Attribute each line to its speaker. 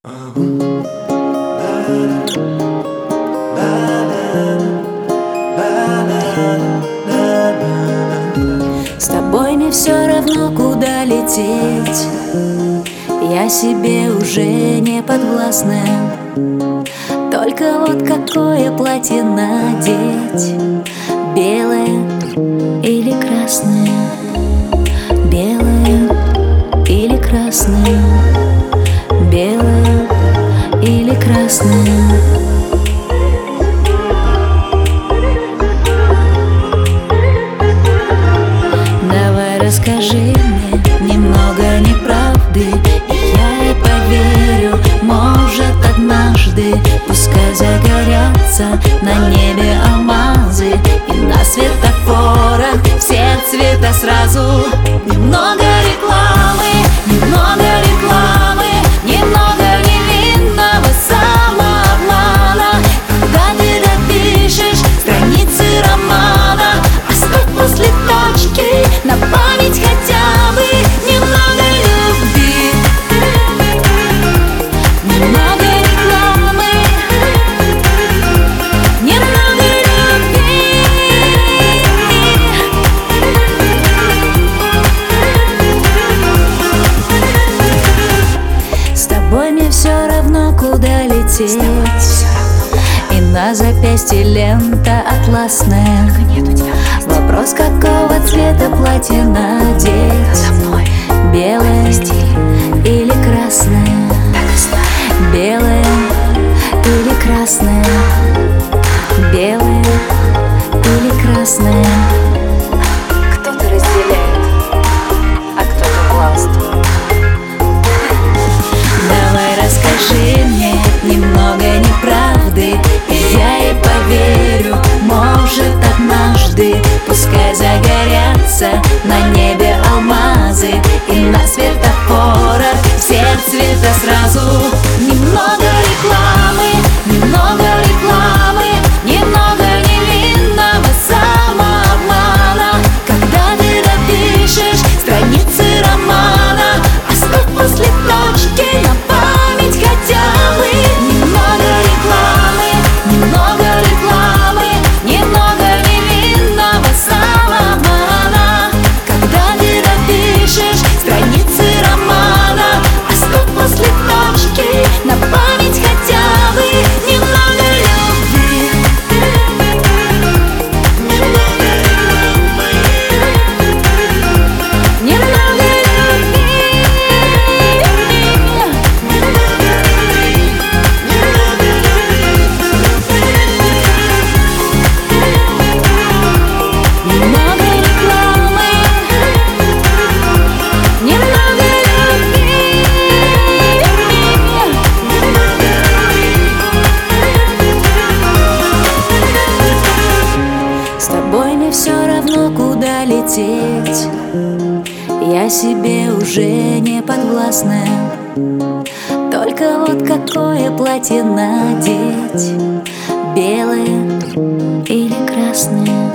Speaker 1: С тобой не все равно, куда лететь. Я себе уже не подвластная. Только вот какое платье надеть, белое или красное, белое или красное, белое или красное. Давай расскажи мне немного неправды, и я ей поверю, может однажды. Пускай загорятся на небе алмазы, и на светофорах все цвета сразу. Немного рекламы, немного рекламы, немного невинного самообмана. Когда ты допишешь страницы романа, оставь после точки на память хотя бы немного любви, немного рекламы, немного любви. С тобой мне все равно, куда лететь, и на запястье лента атласная. Вопрос, какого цвета платье надеть, белое или красное, белое или красное, белое или красное.
Speaker 2: Кто-то разделяет, а кто-то властвует.
Speaker 1: Давай расскажи мне немного неправды, и я ей поверю, может однажды. Пускай загорятся на небе алмазы, и на светофорах все цвета сразу. Немного рекламы, немного рекламы, немного невинного самообмана. Когда ты допишешь страницы романа, оставь после точки на память хотя бы немного рекламы, немного рекламы, немного невинного самообмана. Когда ты допишешь страницы романа, оставь после точки на память хотя бы немного любви, немного все равно, куда лететь. Я себе уже не подвластная. Только вот какое платье надеть, белое или красное.